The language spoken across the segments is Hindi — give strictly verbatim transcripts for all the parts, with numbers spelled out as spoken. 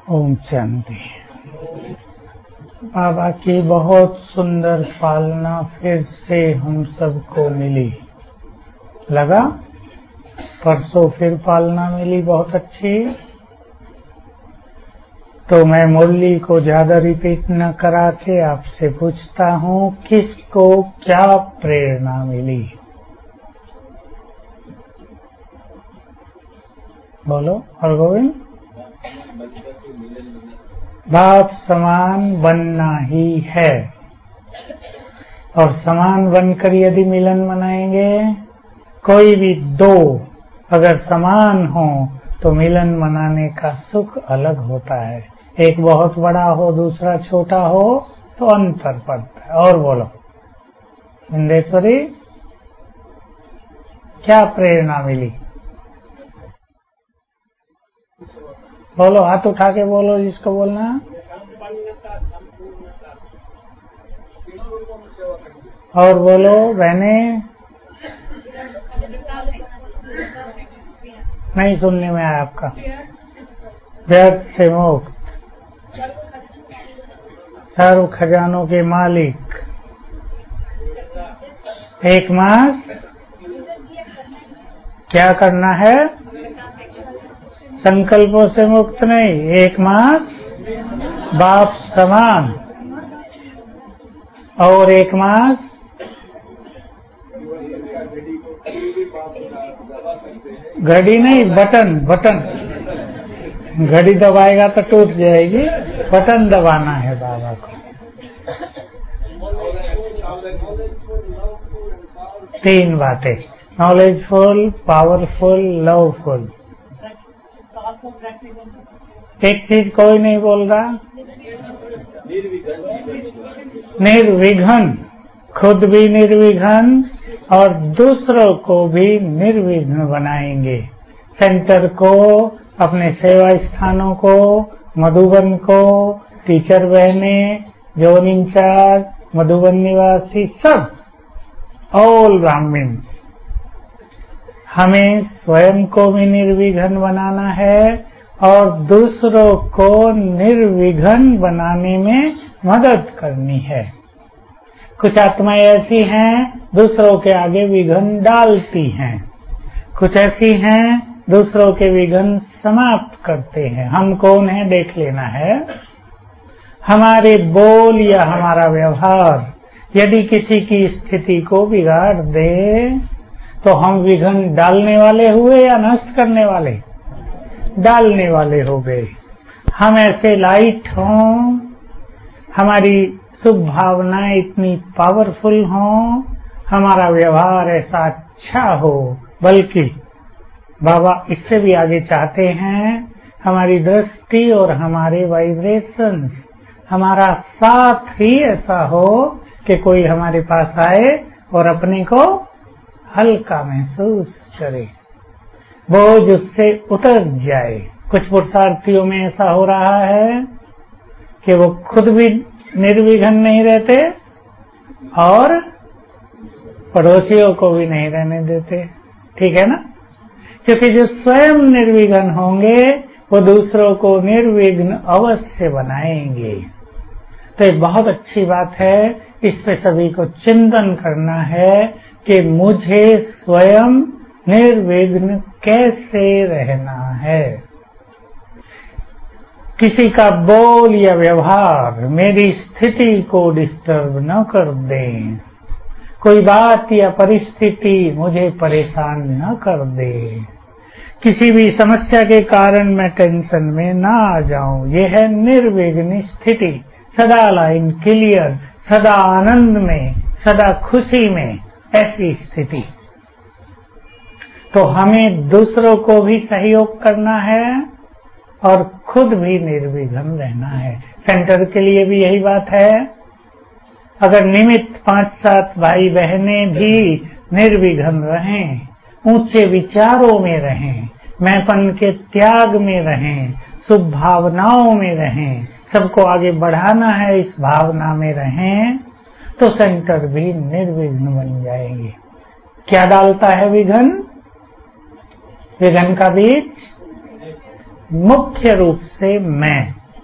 ओम शांति। बाबा की बहुत सुंदर पालना फिर से हम सबको मिली। लगा परसों फिर पालना मिली बहुत अच्छी। तो मैं मुरली को ज्यादा रिपीट न करा के आपसे पूछता हूँ, किसको क्या प्रेरणा मिली? बोलो। और गोविंद, बाप समान बनना ही है, और समान बनकर यदि मिलन मनाएंगे, कोई भी दो अगर समान हो तो मिलन मनाने का सुख अलग होता है। एक बहुत बड़ा हो दूसरा छोटा हो तो अंतर पड़ता है। और बोलो इंदेश्वरी, क्या प्रेरणा मिली? बोलो, हाथ उठा के बोलो जिसको बोलना। और बोलो बहने, नहीं सुनने में आया आपका। व्यर्थ से मुक्त, सर्व खजानों के मालिक, एक मास क्या करना है? संकल्पों से मुक्त नहीं, एक मास बाप समान, और एक मास घड़ी नहीं, बटन बटन। घड़ी दबाएगा तो टूट जाएगी, बटन दबाना है बाबा को। तीन बातें, नॉलेजफुल, पावरफुल, लवफुल। एक चीज कोई नहीं बोल रहा, निर्विघ्न, खुद भी निर्विघ्न और दूसरों को भी निर्विघ्न बनाएंगे। सेंटर को, अपने सेवा स्थानों को, मधुबन को, टीचर बहने, जोन इंचार्ज, मधुबन निवासी, सब ऑल ब्राह्मण, हमें स्वयं को भी निर्विघ्न बनाना है और दूसरों को निर्विघ्न बनाने में मदद करनी है। कुछ आत्माएं ऐसी हैं दूसरों के आगे विघ्न डालती हैं, कुछ ऐसी हैं दूसरों के विघ्न समाप्त करते हैं। हम कौन है देख लेना है। हमारे बोल या हमारा व्यवहार यदि किसी की स्थिति को बिगाड़ दे तो हम विघ्न डालने वाले हुए या नष्ट करने वाले? डालने वाले हो गए। हम ऐसे लाइट हों, हमारी शुभ भावनाएं इतनी पावरफुल हों, हमारा व्यवहार ऐसा अच्छा हो, बल्कि बाबा इससे भी आगे चाहते हैं, हमारी दृष्टि और हमारे वाइब्रेशंस, हमारा साथ ही ऐसा हो कि कोई हमारे पास आए और अपने को हल्का महसूस करे, बोझ उससे उतर जाए। कुछ पुरुषार्थियों में ऐसा हो रहा है कि वो खुद भी निर्विघ्न नहीं रहते और पड़ोसियों को भी नहीं रहने देते। ठीक है ना? क्योंकि जो स्वयं निर्विघ्न होंगे वो दूसरों को निर्विघ्न अवश्य बनाएंगे। तो एक बहुत अच्छी बात है, इस पे सभी को चिंतन करना है कि मुझे स्वयं निर्विघ्न कैसे रहना है। किसी का बोल या व्यवहार मेरी स्थिति को डिस्टर्ब न कर दे, कोई बात या परिस्थिति मुझे परेशान न कर दे, किसी भी समस्या के कारण मैं टेंशन में ना आ जाऊं। यह है निर्विघ्न स्थिति, सदा लाइन क्लियर, सदा आनंद में, सदा खुशी में, ऐसी स्थिति। तो हमें दूसरों को भी सहयोग करना है और खुद भी निर्विघ्न रहना है। सेंटर के लिए भी यही बात है। अगर निमित्त पांच सात भाई बहनें भी निर्विघ्न रहें, ऊंचे विचारों में रहें, मैंपन के त्याग में रहें, शुभ भावनाओं में रहें, सबको आगे बढ़ाना है इस भावना में रहें, तो सेंटर भी निर्विघ्न बन जाएंगे। क्या डालता है विघ्न? विघ्न का बीज मुख्य रूप से मैं।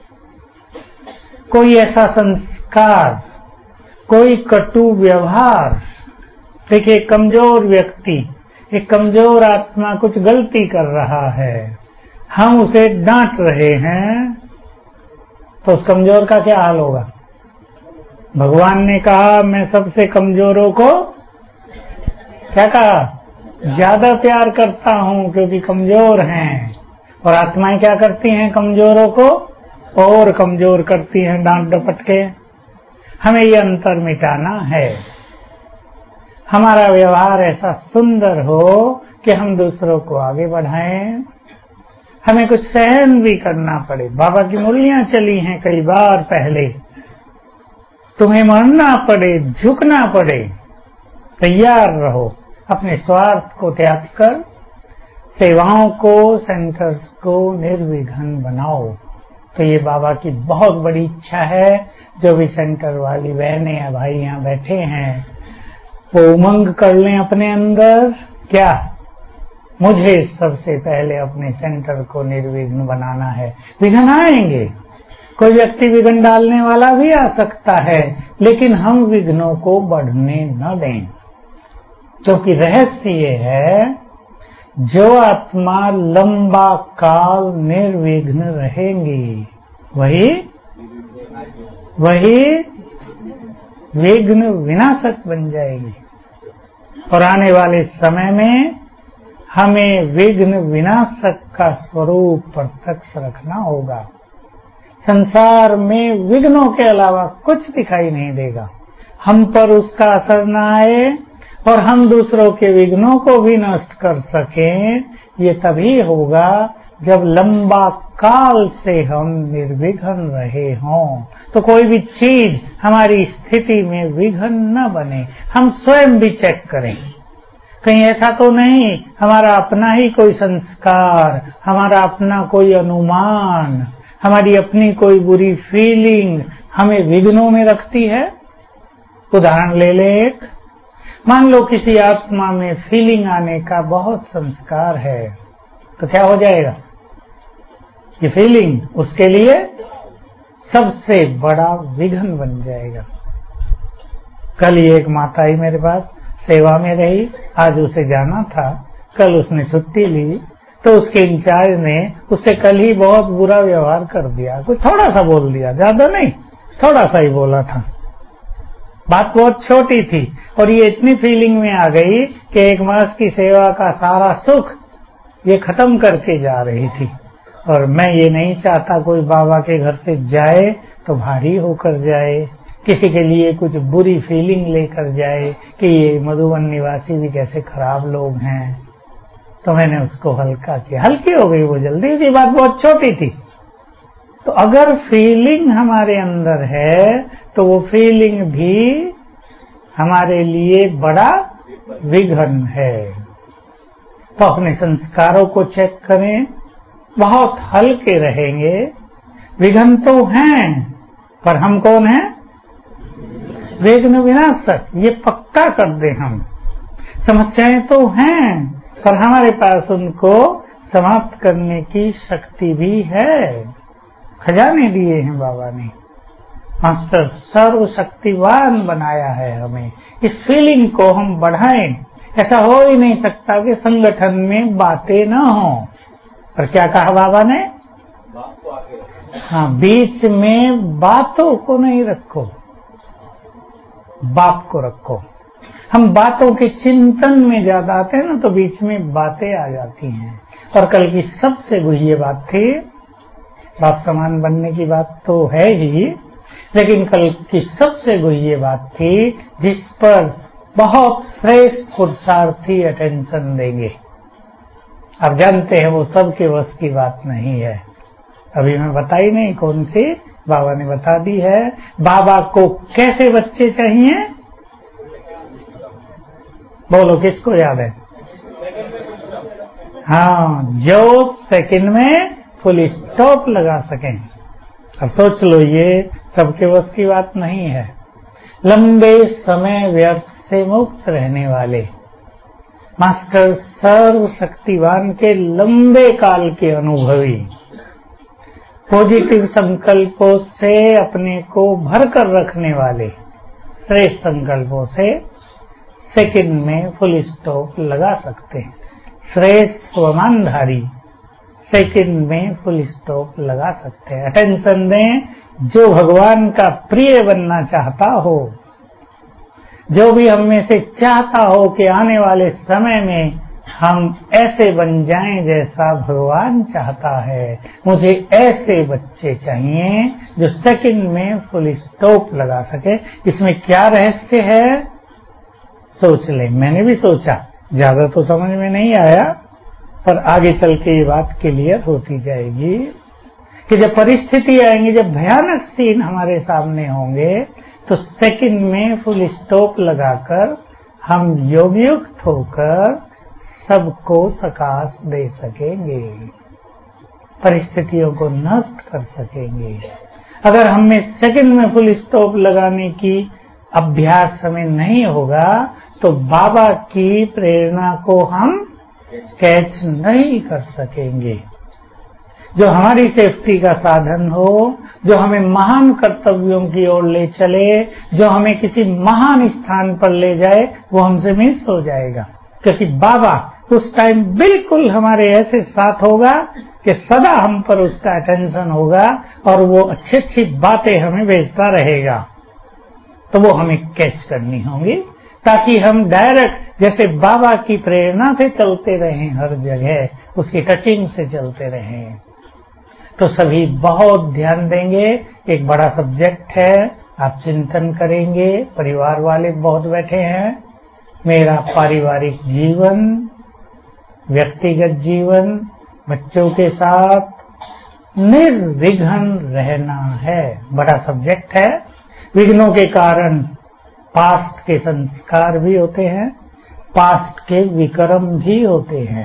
कोई ऐसा संस्कार, कोई कटु व्यवहार, देखिए कमजोर व्यक्ति, एक कमजोर आत्मा कुछ गलती कर रहा है, हम उसे डांट रहे हैं, तो उस कमजोर का क्या हाल होगा? भगवान ने कहा मैं सबसे कमजोरों को क्या कहा? ज्यादा प्यार करता हूं क्योंकि कमजोर हैं। और आत्माएं क्या करती हैं? कमजोरों को और कमजोर करती हैं डांट डपट के। हमें ये अंतर मिटाना है। हमारा व्यवहार ऐसा सुंदर हो कि हम दूसरों को आगे बढ़ाएं। हमें कुछ सहन भी करना पड़े। बाबा की मुरलियां चली हैं कई बार पहले, तुम्हें मरना पड़े, झुकना पड़े, तैयार रहो। अपने स्वार्थ को त्याग कर सेवाओं को, सेंटर्स को निर्विघ्न बनाओ। तो ये बाबा की बहुत बड़ी इच्छा है। जो भी सेंटर वाली बहनें या भाई यहाँ बैठे हैं, वो उमंग कर लें अपने अंदर। क्या? मुझे सबसे पहले अपने सेंटर को निर्विघ्न बनाना है। विघ्न आएंगे, कोई व्यक्ति विघ्न डालने वाला भी आ सकता है, लेकिन हम विघ्नों को बढ़ने न दें। क्योंकि रहस्य ये है, जो आत्मा लंबा काल निर्विघ्न रहेंगी वही वही विघ्न विनाशक बन जाएगी। और आने वाले समय में हमें विघ्न विनाशक का स्वरूप प्रत्यक्ष रखना होगा। संसार में विघ्नों के अलावा कुछ दिखाई नहीं देगा। हम पर उसका असर न आए और हम दूसरों के विघ्नों को भी नष्ट कर सकें, ये तभी होगा जब लंबा काल से हम निर्विघ्न रहे हों। तो कोई भी चीज हमारी स्थिति में विघ्न न बने। हम स्वयं भी चेक करें, कहीं ऐसा तो नहीं हमारा अपना ही कोई संस्कार, हमारा अपना कोई अनुमान, हमारी अपनी कोई बुरी फीलिंग हमें विघ्नों में रखती है। उदाहरण ले ले एक, मान लो किसी आत्मा में फीलिंग आने का बहुत संस्कार है, तो क्या हो जाएगा? ये फीलिंग उसके लिए सबसे बड़ा विघ्न बन जाएगा। कल ही एक माता ही मेरे पास सेवा में रही, आज उसे जाना था, कल उसने छुट्टी ली, तो उसके इंचार्ज ने उससे कल ही बहुत बुरा व्यवहार कर दिया। कुछ थोड़ा सा बोल दिया, ज्यादा नहीं, थोड़ा सा ही बोला था। बात बहुत छोटी थी और ये इतनी फीलिंग में आ गई कि एक मास की सेवा का सारा सुख ये खत्म करके जा रही थी। और मैं ये नहीं चाहता कोई बाबा के घर से जाए तो भारी होकर जाए, किसी के लिए कुछ बुरी फीलिंग लेकर जाए कि ये मधुबन निवासी भी कैसे खराब लोग हैं। तो मैंने उसको हल्का किया, हल्की हो गई वो जल्दी, की बात बहुत छोटी थी। तो अगर फीलिंग हमारे अंदर है तो वो फीलिंग भी हमारे लिए बड़ा विघ्न है। तो अपने संस्कारों को चेक करें, बहुत हल्के रहेंगे। विघ्न तो हैं, पर हम कौन हैं? विघ्न विनाशक, ये पक्का कर दे हम। समस्याएं तो हैं, पर हमारे पास उनको समाप्त करने की शक्ति भी है। खजाने दिए हैं बाबा ने, मास्टर सर्वशक्तिवान बनाया है हमें। इस फीलिंग को हम बढ़ाएं। ऐसा हो ही नहीं सकता कि संगठन में बातें न हो। पर क्या कहा बाबा ने? हाँ, बीच में बातों को नहीं रखो, बाप को रखो। हम बातों के चिंतन में ज्यादा आते हैं ना, तो बीच में बातें आ जाती हैं। और कल की सबसे गुह्य बात थी, बाप समान बनने की बात तो है ही, लेकिन कल की सबसे गुह्य बात थी जिस पर बहुत श्रेष्ठ पुरुषार्थी अटेंशन देंगे। आप जानते हैं वो सबके वश की बात नहीं है। अभी मैं बताई नहीं कौन सी, बाबा ने बता दी है। बाबा को कैसे बच्चे चाहिए? बोलो, किसको याद है? हाँ, जो सेकंड में फुल स्टॉप लगा सकें। अब सोच लो, ये सबके वश की बात नहीं है। लंबे समय व्यर्थ से मुक्त रहने वाले मास्टर सर्वशक्तिवान के लंबे काल के अनुभवी, पॉजिटिव संकल्पों से अपने को भरकर रखने वाले श्रेष्ठ संकल्पों से सेकंड में फुल स्टॉप लगा सकते हैं। श्रेष्ठ स्वमानधारी सेकंड में फुल स्टॉप लगा सकते हैं। अटेंशन दें जो भगवान का प्रिय बनना चाहता हो, जो भी हम में से चाहता हो कि आने वाले समय में हम ऐसे बन जाएं जैसा भगवान चाहता है। मुझे ऐसे बच्चे चाहिए जो सेकंड में फुल स्टॉप लगा सके। इसमें क्या रहस्य है सोच लें। मैंने भी सोचा, ज्यादा तो समझ में नहीं आया, पर आगे चल के ये बात क्लियर होती जाएगी कि जब परिस्थिति आएंगी, जब भयानक सीन हमारे सामने होंगे, तो सेकंड में फुल स्टॉप लगाकर हम योगयुक्त होकर सबको सकाश दे सकेंगे, परिस्थितियों को नष्ट कर सकेंगे। अगर हमें सेकंड में फुल स्टॉप लगाने की अभ्यास हमें नहीं होगा तो बाबा की प्रेरणा को हम कैच नहीं कर सकेंगे। जो हमारी सेफ्टी का साधन हो, जो हमें महान कर्तव्यों की ओर ले चले, जो हमें किसी महान स्थान पर ले जाए, वो हमसे मिस हो जाएगा। क्योंकि बाबा उस टाइम बिल्कुल हमारे ऐसे साथ होगा कि सदा हम पर उसका अटेंशन होगा और वो अच्छी अच्छी बातें हमें भेजता रहेगा। तो वो हमें कैच करनी होंगी ताकि हम डायरेक्ट जैसे बाबा की प्रेरणा से चलते रहें, हर जगह उसकी टचिंग से चलते रहें। तो सभी बहुत ध्यान देंगे। एक बड़ा सब्जेक्ट है, आप चिंतन करेंगे। परिवार वाले बहुत बैठे हैं। मेरा पारिवारिक जीवन, व्यक्तिगत जीवन, बच्चों के साथ निर्विघ्न रहना है, बड़ा सब्जेक्ट है। विघ्नों के कारण पास्ट के संस्कार भी होते हैं, पास्ट के विक्रम भी होते हैं।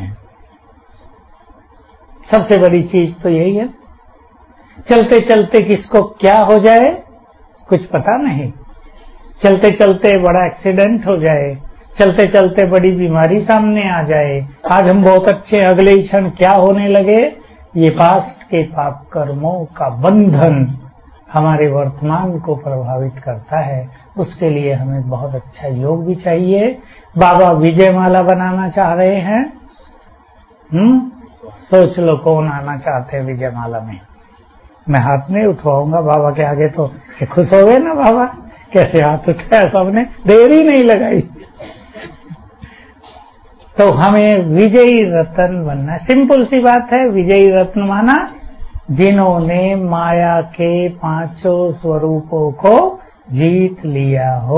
सबसे बड़ी चीज तो यही है। चलते चलते किसको क्या हो जाए कुछ पता नहीं। चलते चलते बड़ा एक्सीडेंट हो जाए, चलते चलते बड़ी बीमारी सामने आ जाए। आज हम बहुत अच्छे, अगले ही क्षण क्या होने लगे। ये पास्ट के पाप कर्मों का बंधन हमारे वर्तमान को प्रभावित करता है। उसके लिए हमें बहुत अच्छा योग भी चाहिए। बाबा विजय माला बनाना चाह रहे हैं। हम्म सोच लो कौन आना चाहते हैं विजय माला में। मैं हाथ नहीं उठवाऊंगा बाबा के आगे, तो खुश हो गए ना बाबा। कैसे हाथ उठाया सबने, देर ही नहीं लगाई। तो हमें विजयी रत्न बनना, सिंपल सी बात है। विजयी रत्न माना जिन्होंने माया के पांचों स्वरूपों को जीत लिया हो।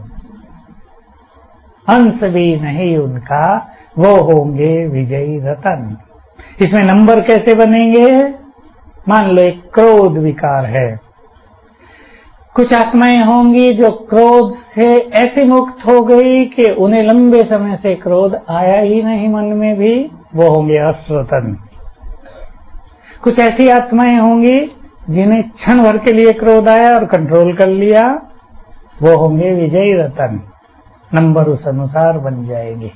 अंश भी नहीं उनका, वो होंगे विजयी रत्न। इसमें नंबर कैसे बनेंगे। मान लो एक क्रोध विकार है, कुछ आत्माएं होंगी जो क्रोध से ऐसी मुक्त हो गई कि उन्हें लंबे समय से क्रोध आया ही नहीं मन में भी, वो होंगे अश्रतन। कुछ ऐसी आत्माएं होंगी जिन्हें क्षण भर के लिए क्रोध आया और कंट्रोल कर लिया, वो होंगे विजयी रतन। नंबर उस अनुसार बन जाएंगे।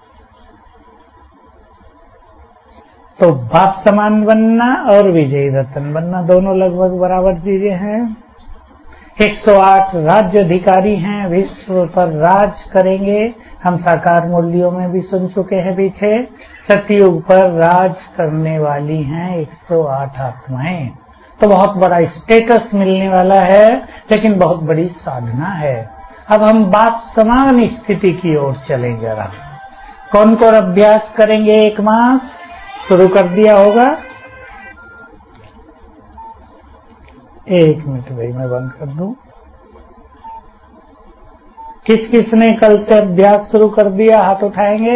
तो बाप समान बनना और विजयी रतन बनना दोनों लगभग बराबर चीजें हैं। एक सौ आठ राज्य अधिकारी हैं, विश्व पर राज करेंगे। हम साकार मूल्यों में भी सुन चुके हैं पीछे। सतयुग पर राज करने वाली हैं एक सौ आठ आत्माएं। तो बहुत बड़ा स्टेटस मिलने वाला है, लेकिन बहुत बड़ी साधना है। अब हम बाप समान स्थिति की ओर चलें जरा। कौन कौन अभ्यास करेंगे। एक मास शुरू कर दिया होगा। एक मिनट भाई मैं बंद कर दूं। किस किस ने कल से अभ्यास शुरू कर दिया हाथ उठाएंगे।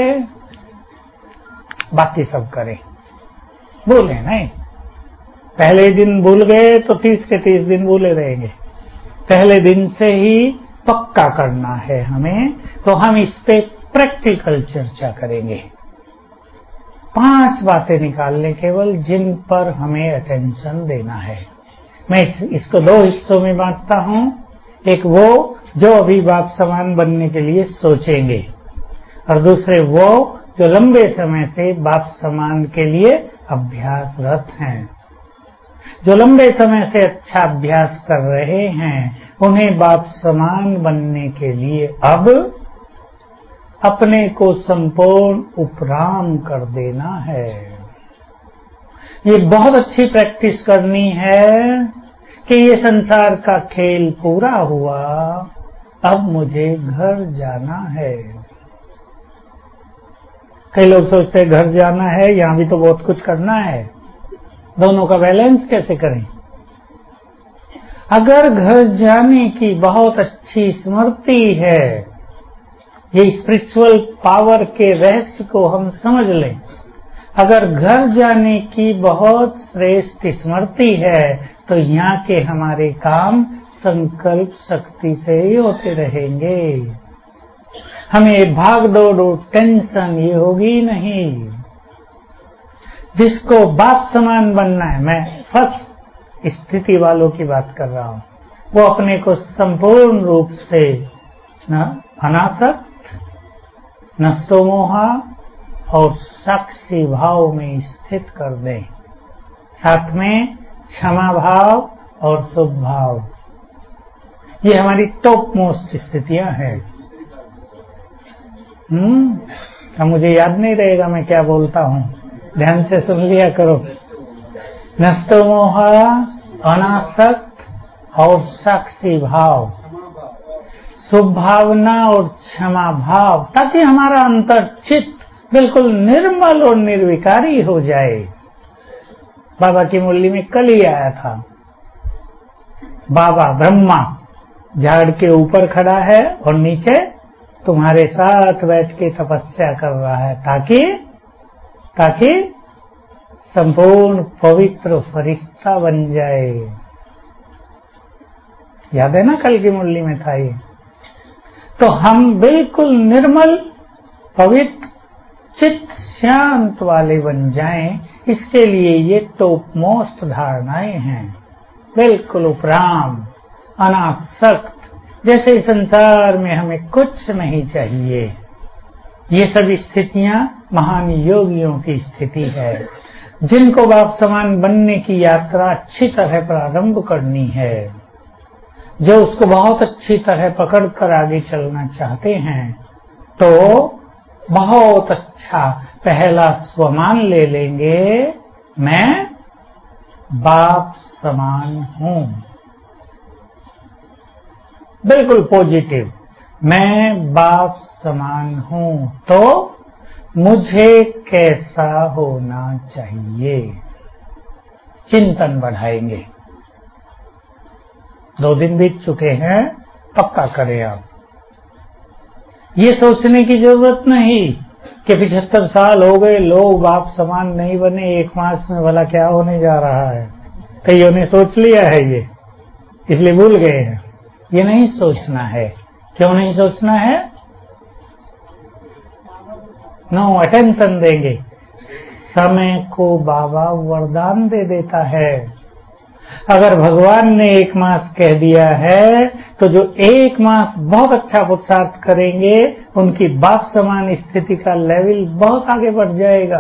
बाकी सब करें। भूले नहीं, पहले दिन भूल गए तो तीस के तीस दिन भूले रहेंगे। पहले दिन से ही पक्का करना है हमें। तो हम इस पे प्रैक्टिकल चर्चा करेंगे। पांच बातें निकाल लें केवल, जिन पर हमें अटेंशन देना है। मैं इसको दो हिस्सों में बांटता हूं। एक वो जो अभी बाप समान बनने के लिए सोचेंगे, और दूसरे वो जो लंबे समय से बाप समान के लिए अभ्यासरत हैं। जो लंबे समय से अच्छा अभ्यास कर रहे हैं उन्हें बाप समान बनने के लिए अब अपने को संपूर्ण उपराम कर देना है। ये बहुत अच्छी प्रैक्टिस करनी है कि ये संसार का खेल पूरा हुआ, अब मुझे घर जाना है। कई लोग सोचते हैं घर जाना है, यहाँ भी तो बहुत कुछ करना है, दोनों का बैलेंस कैसे करें? अगर घर जाने की बहुत अच्छी स्मृति है, ये स्पिरिचुअल पावर के रहस्य को हम समझ लें, अगर घर जाने की बहुत श्रेष्ठ स्मृति है तो यहाँ के हमारे काम संकल्प शक्ति से ही होते रहेंगे। हमें भाग दौड़ और टेंशन ये होगी नहीं। जिसको बाप समान बनना है, मैं फर्स्ट स्थिति वालों की बात कर रहा हूँ, वो अपने को संपूर्ण रूप से न अनासक्त, नष्टोमोहा और साक्षी भाव में स्थित कर दें, साथ में क्षमा भाव और शुभ भाव। ये हमारी टॉप मोस्ट स्थितियां हैं। हम्म अब मुझे याद नहीं रहेगा मैं क्या बोलता हूँ, ध्यान से सुन लिया करो। नष्टोमोहा, अनासक्त और साक्षी भाव, शुभ भावना और क्षमा भाव, ताकि हमारा अंतर चित्त बिल्कुल निर्मल और निर्विकारी हो जाए। बाबा की मुरली में कल ही आया था, बाबा ब्रह्मा झाड़ के ऊपर खड़ा है और नीचे तुम्हारे साथ बैठ के तपस्या कर रहा है, ताकि ताकि संपूर्ण पवित्र फरिश्ता बन जाए। याद है ना, कल की मुरली में था ये। तो हम बिल्कुल निर्मल पवित्र चित्त शांत वाले बन जाएं, इसके लिए ये टॉप मोस्ट धारणाएं हैं। बिल्कुल उपराम, अनासक्त, जैसे संसार में हमें कुछ नहीं चाहिए। ये सब स्थितियां महान योगियों की स्थिति है, जिनको बाप समान बनने की यात्रा अच्छी तरह प्रारंभ करनी है, जो उसको बहुत अच्छी तरह पकड़ कर आगे चलना चाहते हैं, तो बहुत अच्छा पहला स्वमान ले लेंगे, मैं बाप समान हूं। बिल्कुल पॉजिटिव, मैं बाप समान हूं, तो मुझे कैसा होना चाहिए, चिंतन बढ़ाएंगे। दो दिन बीत चुके हैं, पक्का करें आप। ये सोचने की जरूरत नहीं कि पिछहत्तर साल हो गए, लोग बाप समान नहीं बने, एक मास में भला क्या होने जा रहा है। कईयों ने सोच लिया है ये, इसलिए भूल गए हैं। ये नहीं सोचना है। क्यों नहीं सोचना है? नो अटेंशन देंगे। समय को बाबा वरदान दे देता है। अगर भगवान ने एक मास कह दिया है, तो जो एक मास बहुत अच्छा पुरुषार्थ करेंगे, उनकी बाप समान स्थिति का लेवल बहुत आगे बढ़ जाएगा।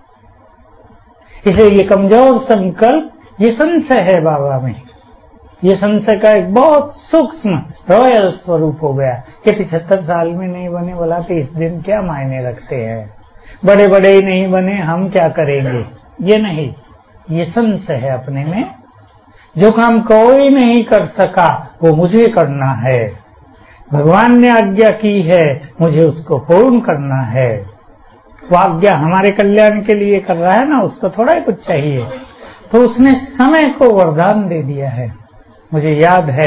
इसलिए ये कमजोर संकल्प, ये संशय है बाबा में। ये संशय का एक बहुत सूक्ष्म रॉयल स्वरूप हो गया कि पिछहत्तर साल में नहीं बने, बोला तो इस दिन क्या मायने रखते हैं, बड़े बड़े ही नहीं बने, हम क्या करेंगे। ये नहीं, ये संशय है अपने में। जो काम कोई नहीं कर सका वो मुझे करना है, भगवान ने आज्ञा की है, मुझे उसको पूर्ण करना है। वो आज्ञा हमारे कल्याण के लिए कर रहा है ना, उसको थोड़ा ही कुछ चाहिए। तो उसने समय को वरदान दे दिया है। मुझे याद है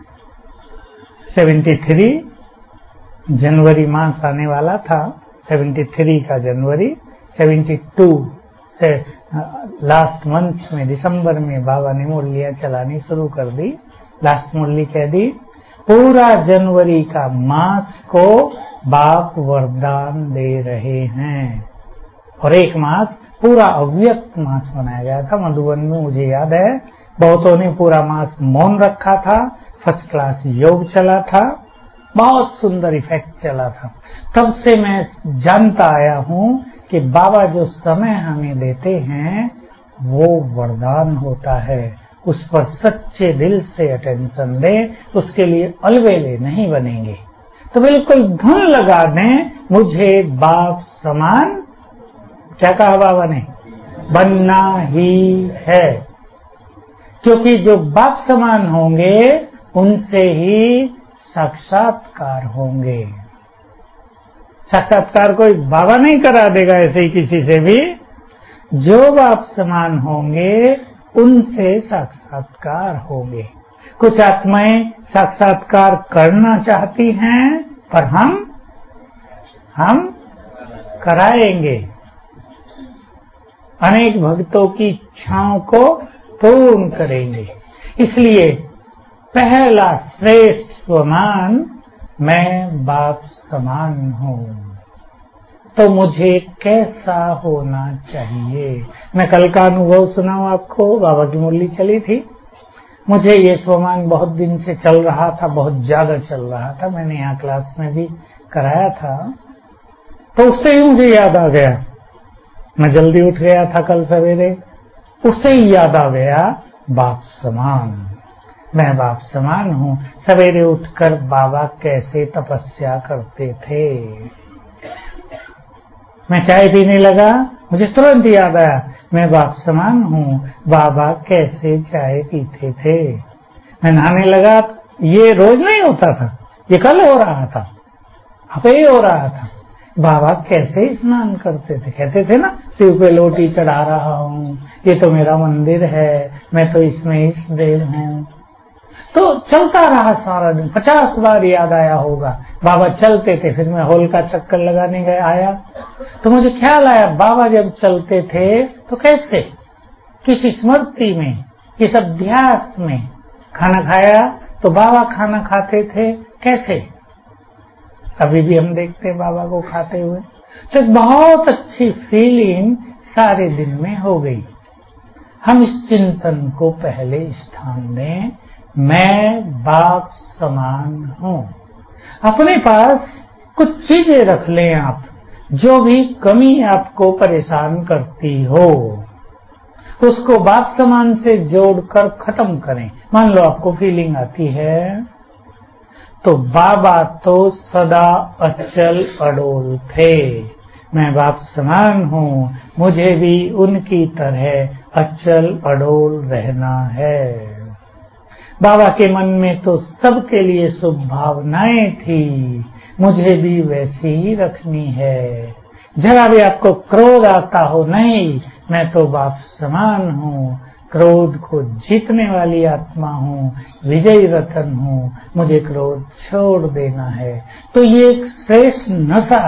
तिहत्तर जनवरी मास आने वाला था, तिहत्तर का जनवरी, बहत्तर से लास्ट मंथ में दिसंबर में बाबा ने मुरलियां चलानी शुरू कर दी। लास्ट मुरली कह दी, पूरा जनवरी का मास को बाप वरदान दे रहे हैं। और एक मास पूरा अव्यक्त मास बनाया गया था मधुबन में। मुझे याद है बहुतों ने पूरा मास मौन रखा था, फर्स्ट क्लास योग चला था, बहुत सुंदर इफेक्ट चला था। तब से मैं जानता आया हूँ कि बाबा जो समय हमें देते हैं वो वरदान होता है। उस पर सच्चे दिल से अटेंशन दें, उसके लिए अलबेले नहीं बनेंगे। तो बिल्कुल धुन लगा दें, मुझे बाप समान, क्या कहा बाबा ने, बनना ही है। क्योंकि जो बाप समान होंगे उनसे ही साक्षात्कार होंगे। साक्षात्कार कोई बाबा नहीं करा देगा ऐसे ही किसी से भी। जो बाप समान होंगे उनसे साक्षात्कार होंगे। कुछ आत्माएं साक्षात्कार करना चाहती हैं, पर हम हम कराएंगे। अनेक भक्तों की इच्छाओं को पूर्ण करेंगे। इसलिए पहला श्रेष्ठ स्वमान, मैं बाप समान हूँ। तो मुझे कैसा होना चाहिए? मैं कल का अनुभव सुनाऊं आपको। बाबा की मुरली चली थी। मुझे ये स्वमान बहुत दिन से चल रहा था, बहुत ज्यादा चल रहा था। मैंने यहाँ क्लास में भी कराया था। तो उससे ही मुझे याद आ गया। मैं जल्दी उठ गया था कल सवेरे, उससे ही याद आ गया, बाप समान, मैं बाप समान हूँ। सवेरे उठकर बाबा कैसे तपस्या करते थे। मैं चाय पीने लगा, मुझे तुरंत याद आया, मैं बाप समान हूँ। बाबा कैसे चाय पीते थे। मैं नहाने लगा, ये रोज नहीं होता था, ये कल हो रहा था, अब ही हो रहा था। बाबा कैसे स्नान करते थे, कहते थे ना, शिव पे लोटी चढ़ा रहा हूँ, ये तो मेरा मंदिर है, मैं तो इसमें इष्ट देव हूँ। तो चलता रहा सारा दिन, पचास बार याद आया होगा। बाबा चलते थे, फिर मैं हॉल का चक्कर लगाने गया आया तो मुझे ख्याल आया, बाबा जब चलते थे तो कैसे, किस स्मृति में, किस अभ्यास में। खाना खाया तो बाबा खाना खाते थे, कैसे, अभी भी हम देखते हैं बाबा को खाते हुए। तो एक बहुत अच्छी फीलिंग सारे दिन में हो गई। हम इस चिंतन को पहले स्थान दें, मैं बाप समान हूँ। अपने पास कुछ चीजें रख लें आप, जो भी कमी आपको परेशान करती हो, उसको बाप समान से जोड़कर खत्म करें। मान लो आपको फीलिंग आती है, तो बाबा तो सदा अचल अडोल थे, मैं बाप समान हूँ, मुझे भी उनकी तरह अचल अडोल रहना है। बाबा के मन में तो सबके लिए शुभ भावनाएं थी, मुझे भी वैसी ही रखनी है। जरा भी आपको क्रोध आता हो, नहीं, मैं तो बाप समान हूँ, क्रोध को जीतने वाली आत्मा हूँ, विजयी रतन हूँ, मुझे क्रोध छोड़ देना है। तो ये एक श्रेष्ठ नशा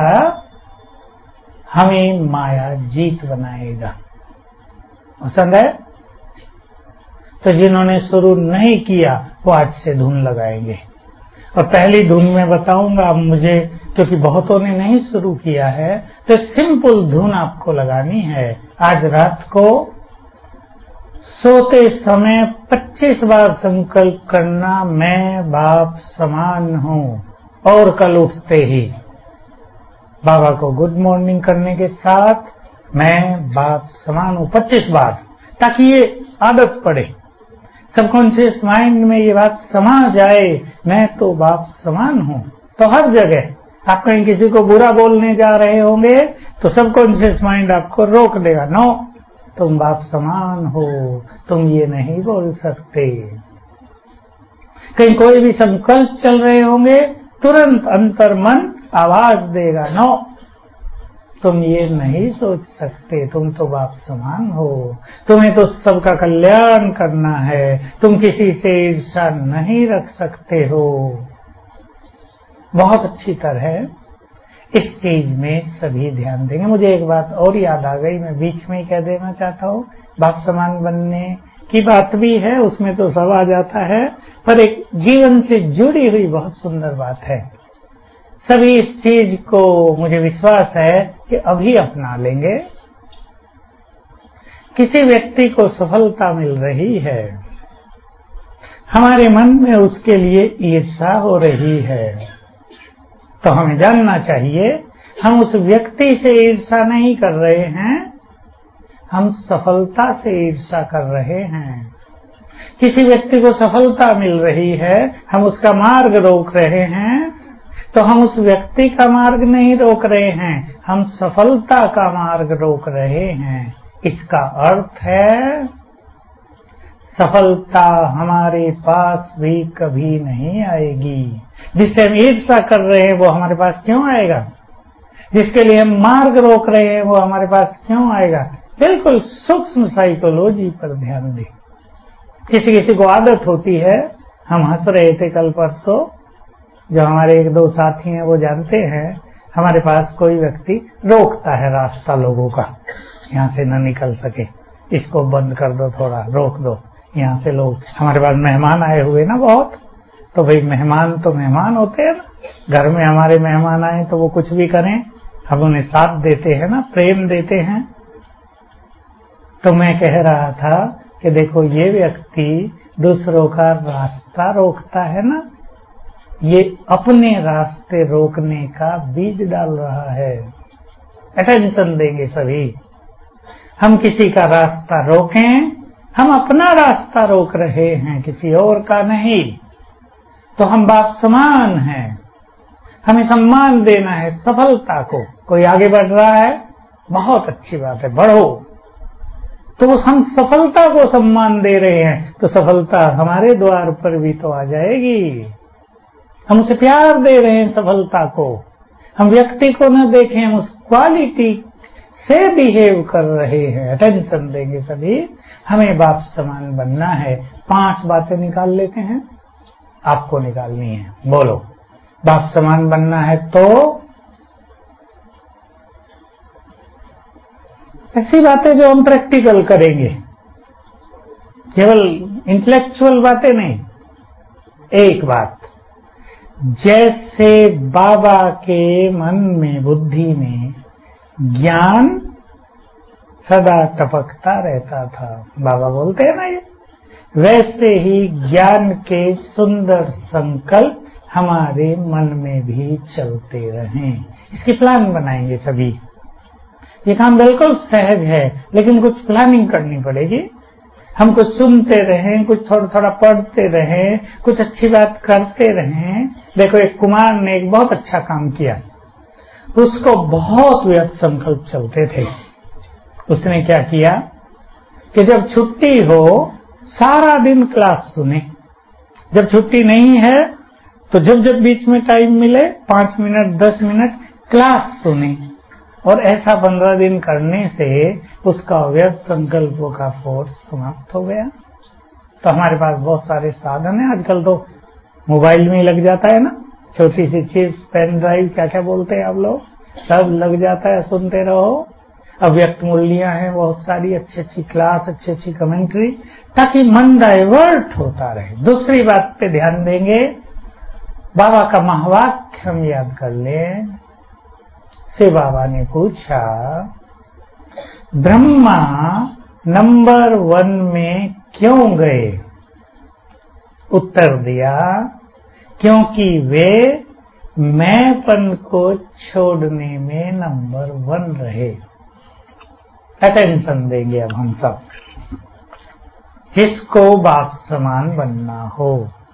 हमें माया जीत बनाएगा। पसंद है? तो जिन्होंने शुरू नहीं किया वो आज से धुन लगाएंगे। और पहली धुन में बताऊंगा मुझे, क्योंकि बहुतों ने नहीं शुरू किया है, तो एक सिंपल धुन आपको लगानी है। आज रात को सोते समय पच्चीस बार संकल्प करना, मैं बाप समान हूँ। और कल उठते ही बाबा को गुड मॉर्निंग करने के साथ मैं बाप समान हूँ पच्चीस बार, ताकि ये आदत पड़े, सबकॉन्शियस माइंड में ये बात समा जाए, मैं तो बाप समान हूँ। तो हर जगह आप कहीं किसी को बुरा बोलने जा रहे होंगे तो सबकॉन्शियस माइंड आपको रोक देगा, नो, तुम बाप समान हो, तुम ये नहीं बोल सकते। कहीं कोई भी संकल्प चल रहे होंगे, तुरंत अंतर्मन आवाज देगा, नो, तुम ये नहीं सोच सकते, तुम तो बाप समान हो, तुम्हें तो सबका कल्याण करना है, तुम किसी से ईर्ष्या नहीं रख सकते हो। बहुत अच्छी तरह इस चीज में सभी ध्यान देंगे। मुझे एक बात और याद आ गई, मैं बीच में ही कह देना चाहता हूँ। बाप समान बनने की बात भी है, उसमें तो सब आ जाता है, पर एक जीवन से जुड़ी हुई बहुत सुंदर बात है। सभी इस चीज को मुझे विश्वास है कि अभी अपना लेंगे। किसी व्यक्ति को सफलता मिल रही है, हमारे मन में उसके लिए ईर्ष्या हो रही है, तो हमें जानना चाहिए हम उस व्यक्ति से ईर्ष्या नहीं कर रहे हैं, हम सफलता से ईर्ष्या कर रहे हैं। किसी व्यक्ति को सफलता मिल रही है, हम उसका मार्ग रोक रहे हैं, तो हम उस व्यक्ति का मार्ग नहीं रोक रहे हैं, हम सफलता का मार्ग रोक रहे हैं। इसका अर्थ है सफलता हमारे पास भी कभी नहीं आएगी। जिससे हम ईर्ष्या कर रहे हैं वो हमारे पास क्यों आएगा? जिसके लिए हम मार्ग रोक रहे हैं वो हमारे पास क्यों आएगा? बिल्कुल सूक्ष्म साइकोलॉजी पर ध्यान दें। किसी किसी को आदत होती है, हम हंस रहे थे कल परसों, जो हमारे एक दो साथी हैं वो जानते हैं, हमारे पास कोई व्यक्ति रोकता है रास्ता लोगों का, यहाँ से न निकल सके, इसको बंद कर दो, थोड़ा रोक दो, यहाँ से लोग, हमारे पास मेहमान आए हुए ना बहुत, तो भाई मेहमान तो मेहमान होते हैं ना, घर में हमारे मेहमान आए तो वो कुछ भी करें हम उन्हें साथ देते हैं ना, प्रेम देते हैं। तो मैं कह रहा था कि देखो ये व्यक्ति दूसरों का रास्ता रोकता है ना, ये अपने रास्ते रोकने का बीज डाल रहा है। अटेंशन देंगे सभी। हम किसी का रास्ता रोकें, हम अपना रास्ता रोक रहे हैं, किसी और का नहीं। तो हम बाप समान हैं, हमें सम्मान देना है सफलता को। कोई आगे बढ़ रहा है, बहुत अच्छी बात है, बढ़ो। तो हम सफलता को सम्मान दे रहे हैं, तो सफलता हमारे द्वार पर भी तो आ जाएगी। हम उसे प्यार दे रहे हैं सफलता को। हम व्यक्ति को न देखें, हम उस क्वालिटी से बिहेव कर रहे हैं। अटेंशन देंगे सभी। हमें बाप समान बनना है। पांच बातें निकाल लेते हैं, आपको निकालनी है। बोलो, बाप समान बनना है तो ऐसी बातें जो हम प्रैक्टिकल करेंगे, केवल इंटेलेक्चुअल बातें नहीं। एक बात, जैसे बाबा के मन में, बुद्धि में ज्ञान सदा टपकता रहता था, बाबा बोलते हैं ना ये, वैसे ही ज्ञान के सुंदर संकल्प हमारे मन में भी चलते रहें। इसकी प्लान बनाएंगे सभी। ये काम बिल्कुल सहज है, लेकिन कुछ प्लानिंग करनी पड़ेगी। हम कुछ सुनते रहें, कुछ थोड़ा थोड़ा पढ़ते रहें, कुछ अच्छी बात करते रहें। देखो, एक कुमार ने एक बहुत अच्छा काम किया, उसको बहुत व्यर्थ संकल्प चलते थे। उसने क्या किया कि जब छुट्टी हो सारा दिन क्लास सुने, जब छुट्टी नहीं है तो जब जब बीच में टाइम मिले पांच मिनट दस मिनट क्लास सुने। और ऐसा पंद्रह दिन करने से उसका व्यर्थ संकल्पों का फोर्स समाप्त हो गया। तो हमारे पास बहुत सारे साधन है, आजकल तो मोबाइल में लग जाता है ना, छोटी सी चीज, पेन ड्राइव, क्या क्या बोलते हैं आप लोग, सब लग जाता है, सुनते रहो। अव्यक्त मूल्यां हैं बहुत सारी, अच्छी अच्छी क्लास, अच्छी अच्छी कमेंट्री, ताकि मन डाइवर्ट होता रहे। दूसरी बात पे ध्यान देंगे, बाबा का महावाक्य हम याद कर लें। से बाबा ने पूछा, ब्रह्मा नंबर वन में क्यों गए? उत्तर दिया, क्योंकि वे मैंपन को छोड़ने में नंबर वन रहे। अटेंशन देंगे अब हम सब। जिसको बाप समान बनना हो,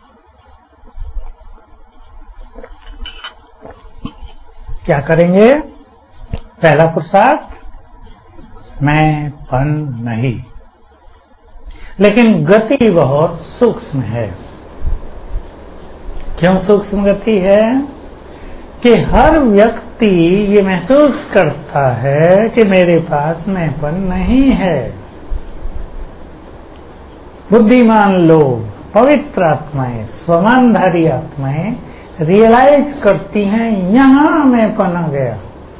क्या करेंगे? पहला पुरुषार्थ, मैंपन नहीं। लेकिन गति बहुत सूक्ष्म है। क्यों सूक्ष्म गति है? कि हर व्यक्ति ये महसूस करता है कि मेरे पास मैंपन नहीं है। बुद्धिमान लोग, पवित्र आत्माएं, स्वमानधारी आत्माएं रियलाइज करती हैं, यहां मैंपन आ गया।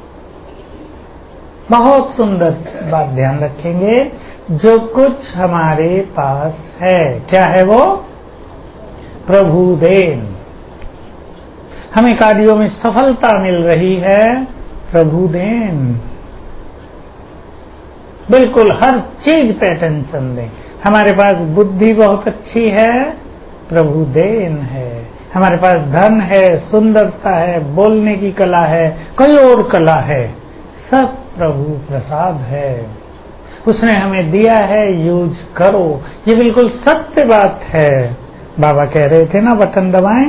बहुत सुंदर बात ध्यान रखेंगे, जो कुछ हमारे पास है, क्या है वो? प्रभु देन। हमें कार्यों में सफलता मिल रही है, प्रभु देन। बिल्कुल हर चीज पे अटेंशन दें। हमारे पास बुद्धि बहुत अच्छी है, प्रभु देन है। हमारे पास धन है, सुंदरता है, बोलने की कला है, कोई और कला है, सब प्रभु प्रसाद है। उसने हमें दिया है, यूज करो। ये बिल्कुल सत्य बात है। बाबा कह रहे थे ना, बटन दबाएं।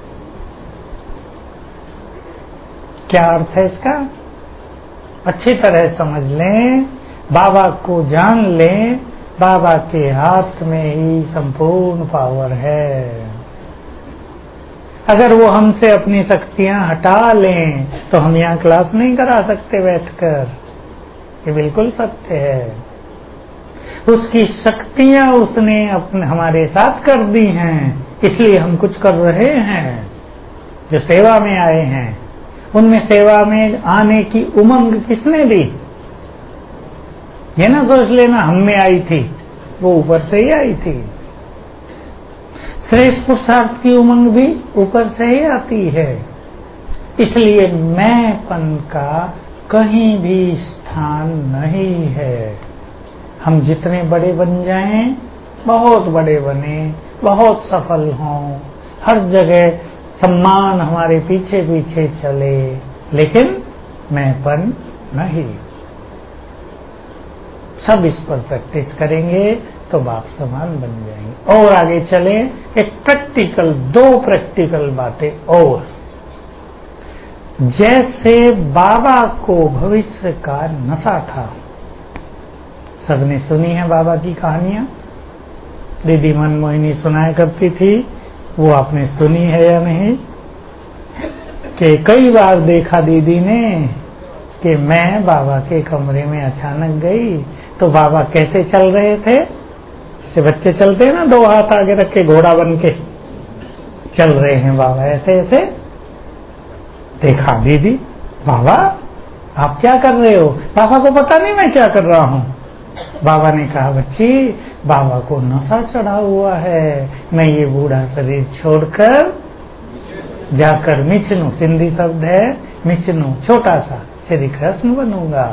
क्या अर्थ है इसका? अच्छी तरह समझ लें, बाबा को जान लें। बाबा के हाथ में ही संपूर्ण पावर है। अगर वो हमसे अपनी शक्तियां हटा लें तो हम यहाँ क्लास नहीं करा सकते बैठकर। ये बिल्कुल सत्य है। उसकी शक्तियां उसने अपने हमारे साथ कर दी हैं, इसलिए हम कुछ कर रहे हैं। जो सेवा में आए हैं, उनमें सेवा में आने की उमंग किसने दी? ये ना सोच लेना हम में आई थी, वो ऊपर से ही आई थी। श्रेष्ठ पुरुषार्थ की उमंग भी ऊपर से ही आती है। इसलिए मैंपन का कहीं भी स्थान नहीं है। हम जितने बड़े बन जाएं, बहुत बड़े बने, बहुत सफल हों, हर जगह सम्मान हमारे पीछे पीछे चले, लेकिन मैंपन नहीं। सब इस पर प्रैक्टिस करेंगे तो बाप समान बन जाएंगे। और आगे चले, एक प्रैक्टिकल, दो प्रैक्टिकल बातें और। जैसे बाबा को भविष्य का नशा था। सबने सुनी है बाबा की कहानियां। दीदी मनमोहिनी सुनाया करती थी, वो आपने सुनी है या नहीं? कि कई बार देखा दीदी ने कि मैं बाबा के कमरे में अचानक गई तो बाबा कैसे चल रहे थे? से बच्चे चलते हैं ना, दो हाथ आगे रख के घोड़ा बन के चल रहे हैं बाबा, ऐसे ऐसे देखा। दीदी, बाबा आप क्या कर रहे हो? बाबा को पता नहीं मैं क्या कर रहा हूं। बाबा ने कहा, बच्ची बाबा को नशा चढ़ा हुआ है, मैं ये बूढ़ा शरीर छोड़कर जाकर मिचनू, सिंधी शब्द है मिचनू, छोटा सा श्री कृष्ण बनूंगा।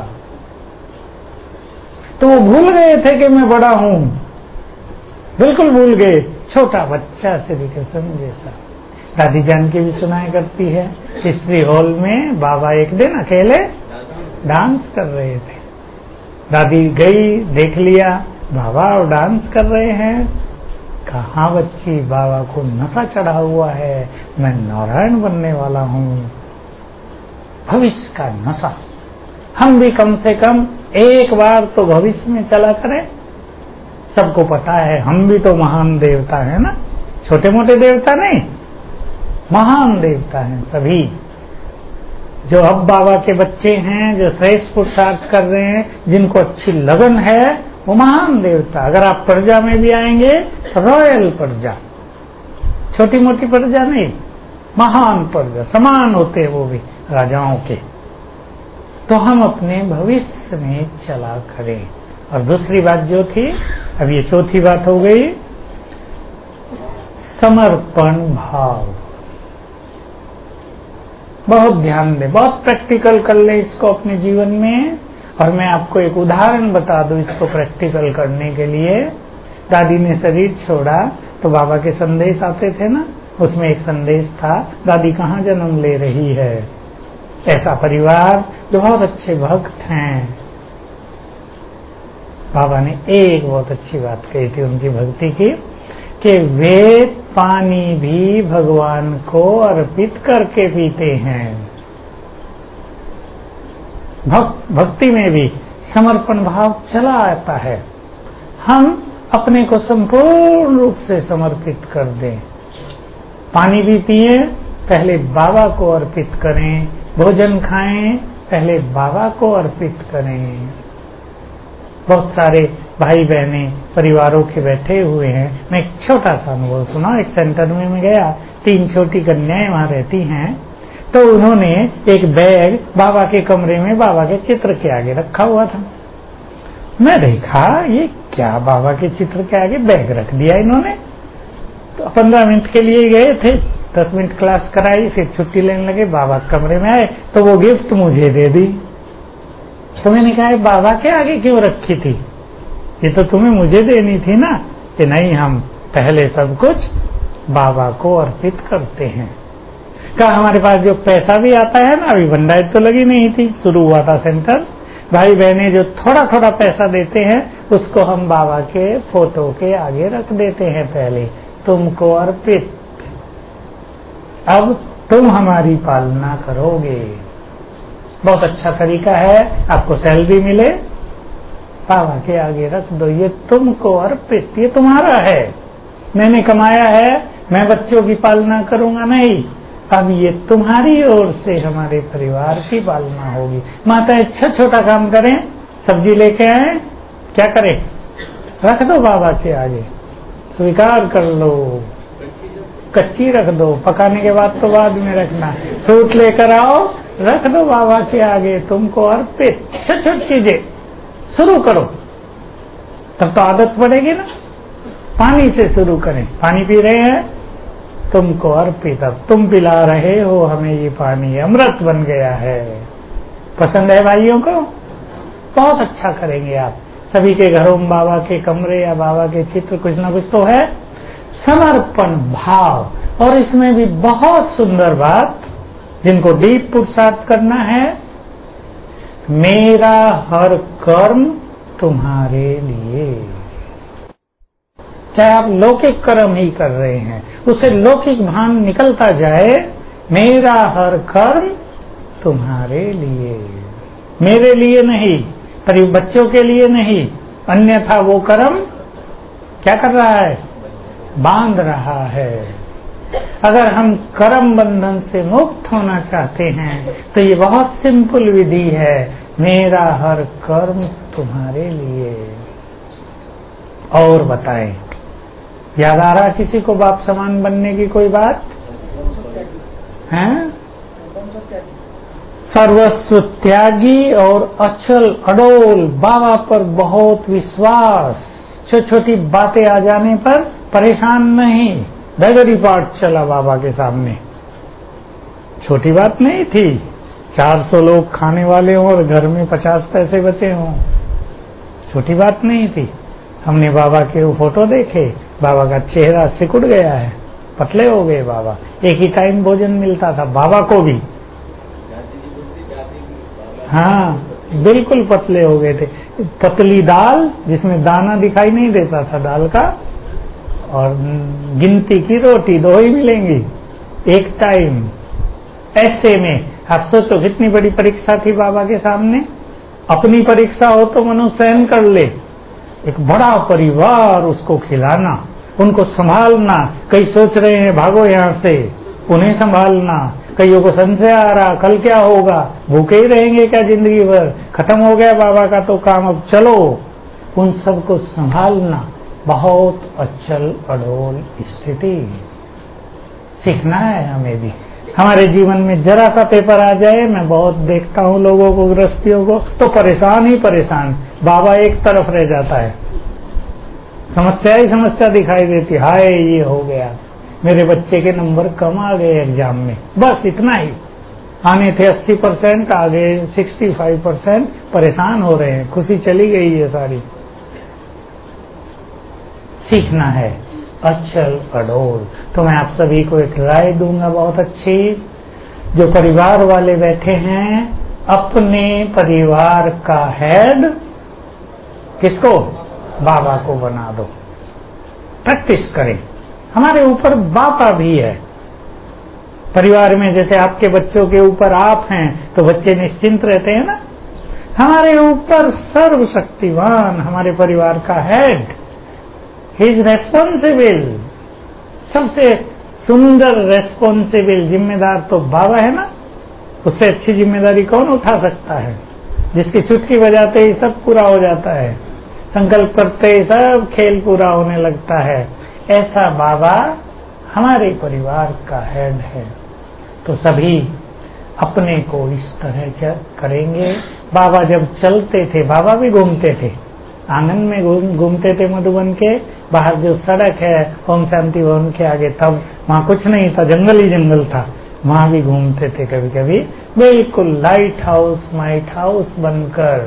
तो वो भूल गए थे कि मैं बड़ा हूं, बिल्कुल भूल गए, छोटा बच्चा श्री कृष्ण जैसा। दादी जान की भी सुनाया करती है, हिस्ट्री हॉल में बाबा एक दिन अकेले डांस कर रहे थे। दादी गई, देख लिया बाबा और डांस कर रहे हैं। कहा, बच्ची बाबा को नशा चढ़ा हुआ है, मैं नारायण बनने वाला हूं। भविष्य का नशा। हम भी कम से कम एक बार तो भविष्य में चला करें। सबको पता है हम भी तो महान देवता है ना, छोटे मोटे देवता नहीं, महान देवता हैं सभी। जो अब बाबा के बच्चे हैं, जो श्रेष्ठ पुरुषार्थ कर रहे हैं, जिनको अच्छी लगन है, वो महान देवता। अगर आप प्रजा में भी आएंगे, रॉयल प्रजा, छोटी मोटी प्रजा नहीं, महान प्रजा, समान होते हैं वो भी राजाओं के। तो हम अपने भविष्य में चला करें। और दूसरी बात जो थी, अब ये चौथी बात हो गई, समर्पण भाव। बहुत ध्यान दें, बहुत प्रैक्टिकल कर ले इसको अपने जीवन में। और मैं आपको एक उदाहरण बता दूं इसको प्रैक्टिकल करने के लिए। दादी ने शरीर छोड़ा तो बाबा के संदेश आते थे ना, उसमें एक संदेश था, दादी कहाँ जन्म ले रही है। ऐसा परिवार जो बहुत अच्छे भक्त हैं। बाबा ने एक बहुत अच्छी बात कही थी उनकी भक्ति की, कि वे पानी भी भगवान को अर्पित करके पीते हैं। भक्त भक्ति में भी समर्पण भाव चला आता है। हम अपने को संपूर्ण रूप से समर्पित कर दें। पानी भी पिए, पहले बाबा को अर्पित करें। भोजन खाएं, पहले बाबा को अर्पित करें। बहुत सारे भाई बहने परिवारों के बैठे हुए हैं। मैं एक छोटा सा अनुभव सुना। एक सेंटर में मैं गया, तीन छोटी कन्याएं वहां रहती हैं। तो उन्होंने एक बैग बाबा के कमरे में बाबा के चित्र के आगे रखा हुआ था। मैं देखा ये क्या, बाबा के चित्र के आगे बैग रख दिया इन्होंने। तो पंद्रह मिनट के लिए गए थे, दस मिनट क्लास कराई, फिर छुट्टी लेने लगे। बाबा कमरे में आए तो वो गिफ्ट मुझे दे दी। तो मैंने कहा, बाबा के आगे क्यों रखी थी, ये तो तुम्हें मुझे देनी थी ना। कि नहीं, हम पहले सब कुछ बाबा को अर्पित करते हैं। कहा, हमारे पास जो पैसा भी आता है ना, अभी भंडार तो लगी नहीं थी, शुरू हुआ था सेंटर, भाई बहने जो थोड़ा थोड़ा पैसा देते हैं उसको हम बाबा के फोटो के आगे रख देते हैं, पहले तुमको अर्पित, अब तुम हमारी पालना करोगे। बहुत अच्छा तरीका है, आपको सैलरी मिले बाबा के आगे रख दो, ये तुमको अर्पित, ये तुम्हारा है, मैंने कमाया है, मैं बच्चों की पालना करूंगा नहीं, अब ये तुम्हारी ओर से हमारे परिवार की पालना होगी। माता अच्छा छोटा काम करें, सब्जी लेके आए, क्या करें, रख दो बाबा के आगे, स्वीकार कर लो, कच्ची रख दो, पकाने के बाद तो बाद में रखना, फ्रूट लेकर आओ, रख दो बाबा के आगे, तुमको अर्पित, छोटी छोटी चीजें शुरू करो, तब तो आदत पड़ेगी ना। पानी से शुरू करें, पानी पी रहे हैं, तुमको अर्पित, अब तुम पिला रहे हो हमें ये पानी, अमृत बन गया है। पसंद है भाइयों को? बहुत अच्छा करेंगे आप। सभी के घरों में बाबा के कमरे या बाबा के चित्र कुछ ना कुछ तो है। समर्पण भाव, और इसमें भी बहुत सुंदर बात, जिनको डीप पुरुषार्थ करना है, मेरा हर कर्म तुम्हारे लिए। चाहे आप लौकिक कर्म ही कर रहे हैं, उसे लौकिक भान निकलता जाए, मेरा हर कर्म तुम्हारे लिए, मेरे लिए नहीं, पर बच्चों के लिए नहीं, अन्यथा वो कर्म क्या कर रहा है, बांध रहा है। अगर हम कर्म बंधन से मुक्त होना चाहते हैं तो ये बहुत सिंपल विधि है, मेरा हर कर्म तुम्हारे लिए। और बताएं, याद आ रहा किसी को बाप समान बनने की कोई बात है? सर्वस्व त्यागी और अचल अडोल, बाबा पर बहुत विश्वास, छोटी छोटी बातें आ जाने पर परेशान नहीं, डगरी पाठ चला बाबा के सामने, छोटी बात नहीं थी, चार सौ लोग खाने वाले हों और घर में पचास पैसे बचे हों, छोटी बात नहीं थी। हमने बाबा के वो फोटो देखे, बाबा का चेहरा सिकुड़ गया है, पतले हो गए बाबा, एक ही टाइम भोजन मिलता था बाबा को भी, हाँ बिल्कुल पतले हो गए थे, पतली दाल जिसमें दाना दिखाई नहीं देता था दाल का, और गिनती की रोटी, दो ही मिलेंगी एक टाइम। ऐसे में आप सोचो कितनी बड़ी परीक्षा थी बाबा के सामने। अपनी परीक्षा हो तो मनुष्य सहन कर ले, एक बड़ा परिवार, उसको खिलाना, उनको संभालना, कई सोच रहे हैं भागो यहाँ से, उन्हें संभालना, कईयों को संशय आ रहा कल क्या होगा, भूखे ही रहेंगे क्या जिंदगी भर, खत्म हो गया बाबा का तो काम, अब चलो, उन सबको संभालना, बहुत अचल अडोल स्थिति। सीखना है हमें भी। हमारे जीवन में जरा सा पेपर आ जाए, मैं बहुत देखता हूँ लोगों को, गृहस्थियों को, तो परेशान ही परेशान, बाबा एक तरफ रह जाता है, समस्या ही समस्या दिखाई देती, हाय ये हो गया, मेरे बच्चे के नंबर कम आ गए एग्जाम में, बस इतना ही, आने थे अस्सी परसेंट आ गए पैंसठ परसेंट, परेशान हो रहे हैं, खुशी चली गई है सारी। सीखना है अचल अडोल। तो मैं आप सभी को एक राय दूंगा बहुत अच्छी, जो परिवार वाले बैठे हैं, अपने परिवार का हेड किसको, बाबा को बना दो, प्रैक्टिस करें। हमारे ऊपर बाबा भी है परिवार में, जैसे आपके बच्चों के ऊपर आप हैं तो बच्चे निश्चिंत रहते हैं ना, हमारे ऊपर सर्वशक्तिवान हमारे परिवार का हेड, ही इज रेस्पॉन्सिबल, सबसे सुंदर रेस्पॉन्सिबल जिम्मेदार तो बाबा है ना, उससे अच्छी जिम्मेदारी कौन उठा सकता है, जिसकी चुटकी बजाते ही सब पूरा हो जाता है, संकल्प करते ही सब खेल पूरा होने लगता है, ऐसा बाबा हमारे परिवार का हेड है। तो सभी अपने को इस तरह करेंगे। बाबा जब चलते थे, बाबा भी घूमते थे, आंगन में घूम घूमते थे मधुबन के बाहर, जो सड़क है ओम शांति भवन के आगे, तब वहां कुछ नहीं था, जंगल ही जंगल था, वहां भी घूमते थे कभी कभी, बिल्कुल लाइट हाउस माइट हाउस बनकर।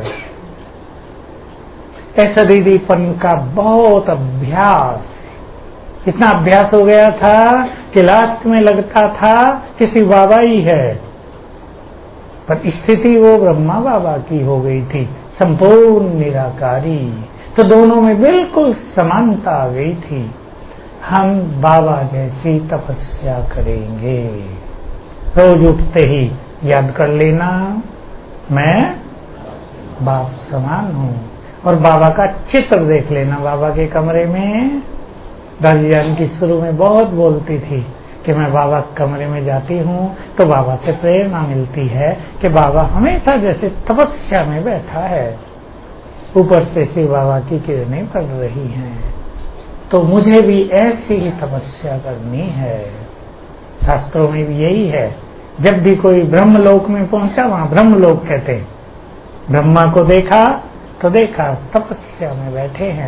ऐसा दीदीपन का बहुत अभ्यास, इतना अभ्यास हो गया था कि लास्ट में लगता था किसी बाबा ही है, पर स्थिति वो ब्रह्मा बाबा की हो गई थी, संपूर्ण निराकारी। तो दोनों में बिल्कुल समानता आ गई थी। हम बाबा जैसी तपस्या करेंगे। रोज उठते ही याद कर लेना, मैं बाप समान हूँ। और बाबा का चित्र देख लेना बाबा के कमरे में। दादी जान की शुरू में बहुत बोलती थी कि मैं बाबा के कमरे में जाती हूँ तो बाबा से प्रेरणा मिलती है कि बाबा हमेशा जैसे तपस्या में बैठा है, ऊपर से शिव बाबा की किरणें पड़ रही हैं। तो मुझे भी ऐसी ही तपस्या करनी है। शास्त्रों में भी यही है। जब भी कोई ब्रह्मलोक में पहुंचा, वहां ब्रह्मलोक कहते हैं। ब्रह्मा को देखा तो देखा तपस्या में बैठे हैं,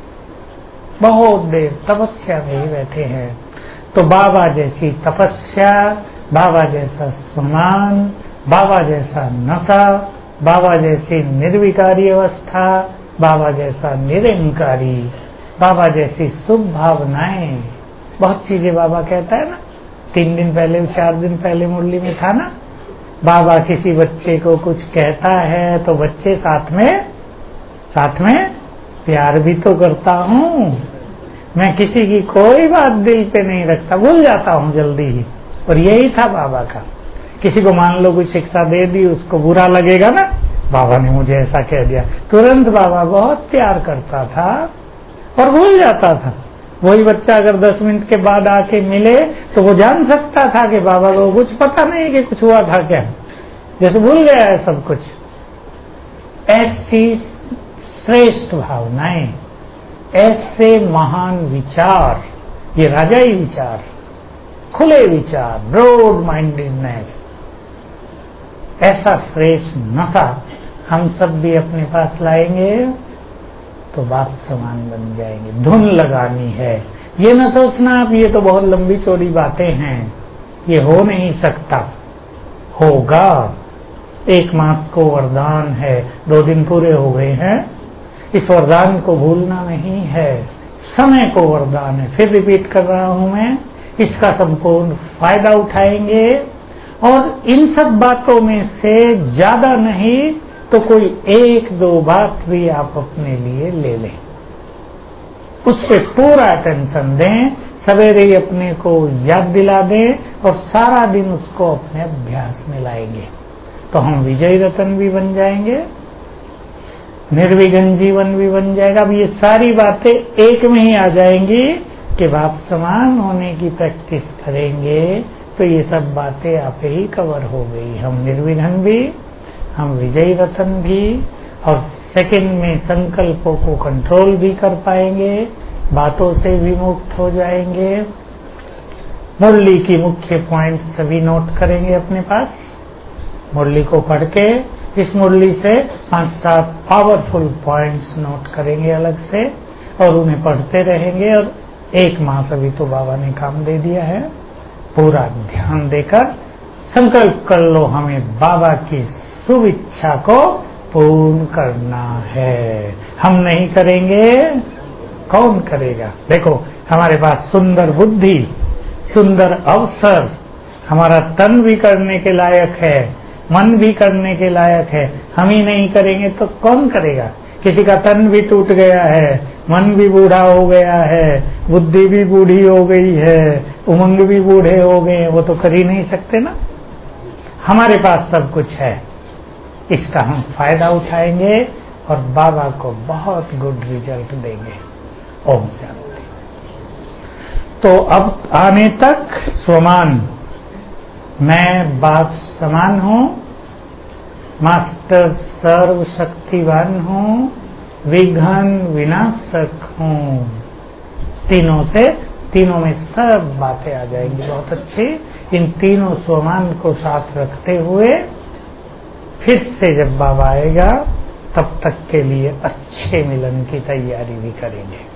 बहुत देर तपस्या में ही बैठे हैं। तो बाबा जैसी तपस्या, बाबा जैसा सम्मान, बाबा जैसा नशा, बाबा जैसी निर्विकारी अवस्था, बाबा जैसा निरंकारी, बाबा जैसी शुभ भावनाएं, बहुत चीजें बाबा कहता है ना। तीन दिन पहले, चार दिन पहले मुरली में था ना, बाबा किसी बच्चे को कुछ कहता है तो बच्चे साथ में साथ में प्यार भी तो करता हूँ। मैं किसी की कोई बात दिल पे नहीं रखता, भूल जाता हूँ जल्दी ही। और यही था बाबा का। किसी को मान लो कोई शिक्षा दे दी, उसको बुरा लगेगा ना, बाबा ने मुझे ऐसा कह दिया, तुरंत बाबा बहुत प्यार करता था और भूल जाता था। वही बच्चा अगर दस मिनट के बाद आके मिले तो वो जान सकता था कि बाबा को कुछ पता नहीं कि कुछ हुआ था क्या, जैसे भूल गया है सब कुछ। ऐसी श्रेष्ठ भावनाएं, ऐसे महान विचार, ये राजाई विचार, खुले विचार, ब्रॉड माइंडेडनेस, ऐसा श्रेष्ठ नशा हम सब भी अपने पास लाएंगे तो बाप समान बन जाएंगे। धुन लगानी है। ये न सोचना आप ये तो बहुत लंबी चौड़ी बातें हैं, ये हो नहीं सकता। होगा। एक मास को वरदान है, दो दिन पूरे हो गए हैं। इस वरदान को भूलना नहीं है। समय को वरदान है, फिर रिपीट कर रहा हूं मैं। इसका संपूर्ण फायदा उठाएंगे और इन सब बातों में से ज्यादा नहीं तो कोई एक दो बात भी आप अपने लिए ले लें, उस पर पूरा अटेंशन दें, सवेरे ही अपने को याद दिला दें और सारा दिन उसको अपने अभ्यास में लाएंगे तो हम विजयी रतन भी बन जाएंगे, निर्विघ्न जीवन भी बन जाएगा। अब ये सारी बातें एक में ही आ जाएंगी कि बाप समान होने की प्रैक्टिस करेंगे तो ये सब बातें आप ही कवर हो गई। हम निर्विघ्न भी, हम विजयी रतन भी, और सेकंड में संकल्पों को कंट्रोल भी कर पाएंगे, बातों से भी मुक्त हो जाएंगे। मुरली की मुख्य पॉइंट सभी नोट करेंगे अपने पास। मुरली को पढ़ के इस मुरली से पांच सात पावरफुल पॉइंट्स नोट करेंगे अलग से और उन्हें पढ़ते रहेंगे। और एक मास अभी तो बाबा ने काम दे दिया है, पूरा ध्यान देकर संकल्प कर लो हमें बाबा की शुभ इच्छा को पूर्ण करना है। हम नहीं करेंगे, कौन करेगा? देखो हमारे पास सुंदर बुद्धि, सुंदर अवसर, हमारा तन भी करने के लायक है, मन भी करने के लायक है। हम ही नहीं करेंगे तो कौन करेगा? किसी का तन भी टूट गया है, मन भी बूढ़ा हो गया है, बुद्धि भी बूढ़ी हो गई है, उमंग भी बूढ़े हो गए, वो तो कर ही नहीं सकते ना। हमारे पास सब कुछ है, इसका हम फायदा उठाएंगे और बाबा को बहुत गुड रिजल्ट देंगे। ओम शांति। तो अब आने तक स्वमान, मैं बाप समान हूँ, मास्टर सर्वशक्तिवान हूँ, विघ्न विनाशक हूँ। तीनों से तीनों में सब बातें आ जाएंगी बहुत अच्छी। इन तीनों स्वमान को साथ रखते हुए फिर से जब बाबा आएगा तब तक के लिए अच्छे मिलन की तैयारी भी करेंगे।